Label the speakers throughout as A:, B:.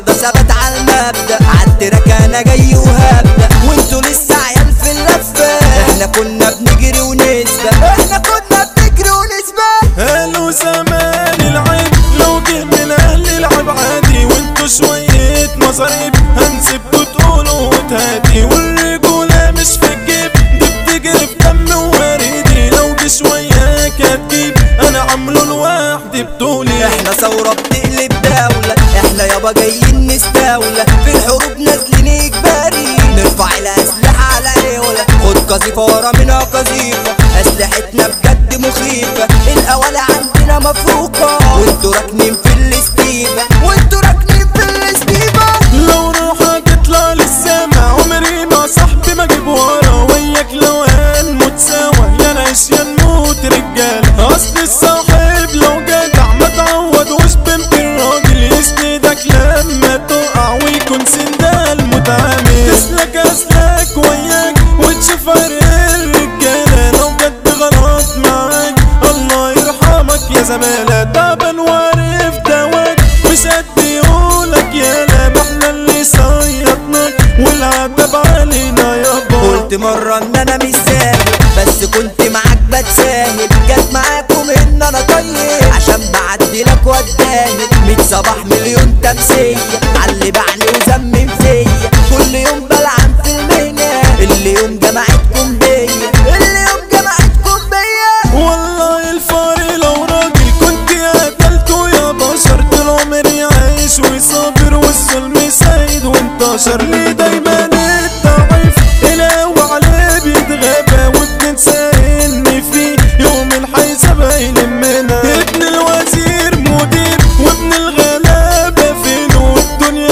A: النهارده ثبت على المبدأ، عالتراك انا جاي وهبدأ وانتوا لسه عيال في اللفة. احنا كنا بنجري ونسبق، احنا كنا بنجري ونسبق.
B: قالوا زمان العيب لو جه من اهل العب عادي، وانتوا شوية مصاريب هنسيبكوا تقولوا وتهادي، والرجولة مش في الجيب دي بتجري في دم ووريدي، لو جه شوية هتجيب انا عامله لوحدي بطولي.
A: احنا ثورة بتقلب دولة، احنا يابا جايين نستولى، في الحروب نازلين اجباري، نرفع الاسلحة على عيولة، خد قذيفة ورا منها قذيفة، اسلحتنا بجد مخيفة، الاوالي عندنا مفروقة، وانتوا راكنين في الاستيبة، وانتوا راكنين في الاستيبة.
B: لو روحك تطلع للسما عمري ما صاحبي ما اجيب ورا، وياك لو هنموت سوا يا نعيش يا نموت رجالة، اصل الصاحب لو جدع ما تعوضوش بنت الراجل، يسندك لما تقع ويكون سندال متعامل، تسلك اسلك وياك وتشوف عرق الرجالة، لو جد غلط معاك الله يرحمك يا زمالة، تعبان وعارف دواك مش قد يقولك يالا، ما احنا اللي صيطناك والعتب علينا يابا.
A: قلت مرة ان انا مش ساهل بس كنت معاك بتساهل، جت معاكم ان انا طيب عشان بعدلك واتداهل، 100 صباح مليون تمثيل عاللي باعني وزمم فيا، كل يوم بلعن في المهنة اللي يوم جمعتكم بيا، اللي يوم جمعتكم بيا.
B: والله الفار لو راجل كنت قتلته يا بشر، طول عمري عايش وصابر والظلم سايد وانتشر، ليه دايما الضعيف القوي عليه بيتغابى، وبننسى ان في يوم الحيسبة يلمنا، ابن الوزير مدير وابن الغلابة فين، والدنيا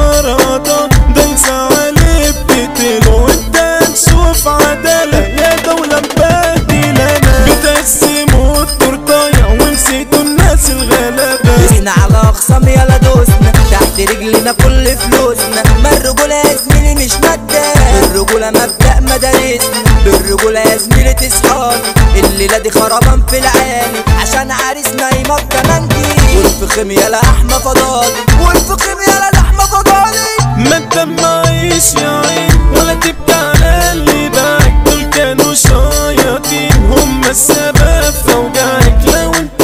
B: مفرطة دايسة عليه بتقتله، انت نشوف عدالة يا دولة مبهدلانة، بتقسموا التورتاية ونسيتوا الناس الغلابة.
A: احنا على اقسام يلا دوسنا تحت رجلنا كل فلوسنا، ما الرجولة يا زميلي مش مادة، الرجولة مبدأ مدارسنا، بالرجولة يا زميلي تصحاني، الليلة دي خربان في العالي عشان عريسنا يمط كمانجي، والفخم يلا احمى فضالي، والفخم يلا احمى فضالي.
B: ما تدمعيش يا عين ولا تبكي على اللي باعك، دول كانوا شياطين هم السبب في وجعك، لو انت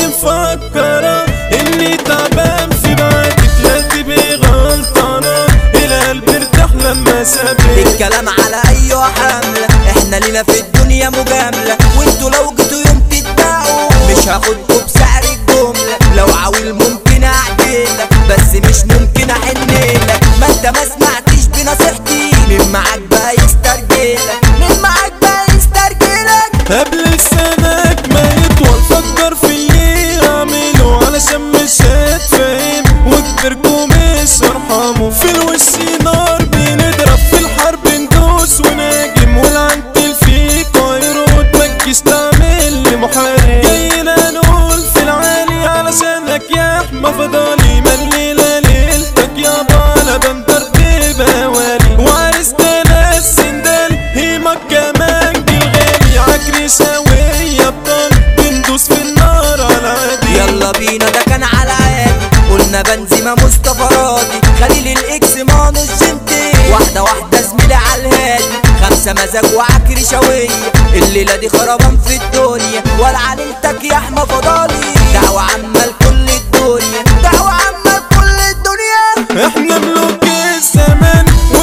B: مفكرة اني تعبان في بعدك لا تبقي غلطانة، القلب ارتاح لما سابك.
A: الكلام على ايوه حملة، احنا لينا في الدنيا مجاملة، وانتوا لو جيتوا يوم تتباعوا مش هاخدكوا بسعر الجملة، لو عاوز ممكن اعدلك بس مش ممكن احنلك، ما انت ما سمعتش بنصيحتي، مين معاك بقى يسترجلك، مين معاك بقى يسترجلك.
B: قبل لسانك ما يطول فكر في اللي اعمله، علشان مش هتفهم وكبركوا مش ارحمه، في الوش نار بنضرب في الحرب ندوس وناجم، والعنتل فيك ويرود متجيش تعمل لي محارب، جاينا نقول في العالي علشانك يا احمى فضالي، ما الليلة ليلتك يابا انا بنضرب بوالي، وعرسنا ناس سندال هيمك كمان الغالي، عكري شاوية ابطال بندوس في النار على عادي.
A: يلا بينا ده كان على عادي، قلنا بنزيمة مصطفى راضي، خليل الاكس مانو الجنتي، واحدة واحدة زميلي على الهادي، 5 مزاج وعكري شوية، الليلة دي خربان في الدنيا، ولا عليلتك يا احمى فضالي، دعوة عامة لكل الدنيا، دعوة عامة لكل الدنيا.
B: احنا ملوك الزمان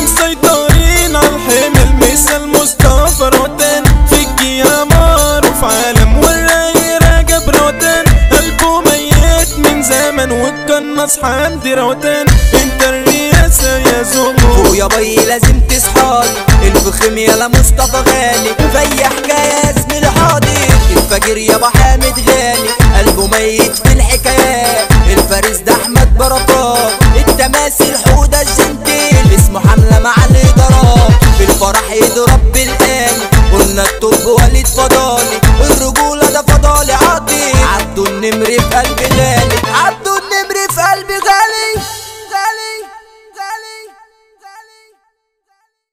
B: ومسيطرين على الحمل، مثل مصطفى روتان فيك يا معروف عالم، والراي راجب روتان قلبه ميت من زمن، والقناص حمدي روتان انت الرئاسة يا زمو،
A: فوق يا باي لازم تصحالي، الفخم يلا مصطفى غالي، في حكاية زميلي حاضر، الفجر يابا حامد غالي، قلبه ميت في الحكايات، الفارس ده احمد بركات، التماثيل حودة الجنتيل، اسمه حملة مع الادارات، في الفرح يضرب بالآلي، قلنا الطب وليد فضالي، الرجولة ده فضالي عاطي، عبده النمر في قلب غالي.